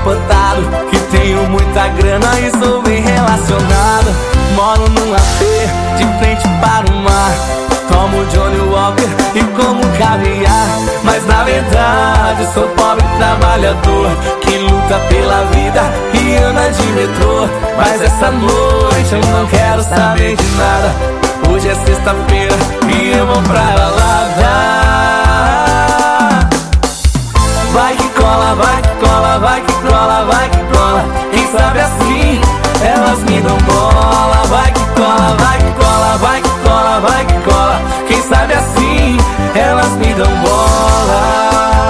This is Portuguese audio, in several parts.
empotado, que tenho muita grana e sou bem relacionado. Moro num AP de frente para o mar, tomo Johnny Walker e como caviar. Mas na verdade sou pobre trabalhador, que luta pela vida e anda de metrô. Mas essa noite eu não quero saber de nada. Hoje é sexta-feira e eu vou pra balada. Vai que cola, vai que cola, vai que cola, vai que cola. Quem sabe assim elas me dão bola. Vai que cola, vai que cola, vai que cola, vai que cola. Quem sabe assim elas me dão bola.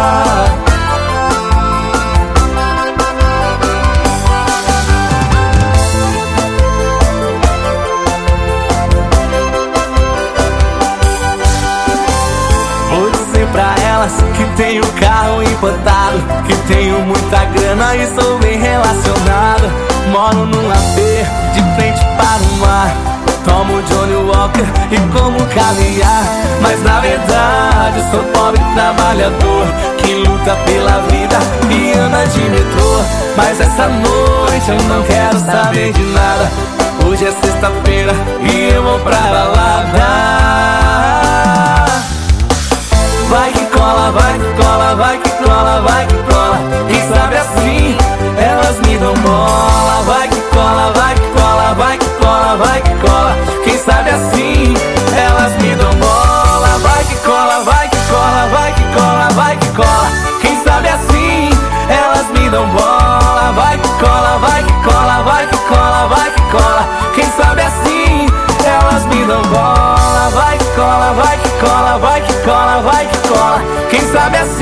Pra elas que tenho carro importado, que tenho muita grana e sou bem relacionado. Moro num AP de frente para o mar, tomo Johnny Walker e como caviar. Mas na verdade sou pobre trabalhador, que luta pela vida e anda de metrô. Mas essa noite eu não quero saber de nada. Hoje é sexta-feira e eu vou pra balada. Vai que cola, vai que cola, vai que cola, vai que cola. Quem sabe assim elas me dão bola. Vai que cola, vai que cola, vai que cola, vai que cola. Quem sabe assim elas me dão bola. Vai que cola, vai que cola, vai que cola, vai que cola. Quem sabe assim elas me dão bola. Vai que cola, vai que cola, vai que cola, vai que cola. Quem sabe assim elas me dão bola. Vai que cola, vai que cola, vai que cola, vai que cola. Quem sabe assim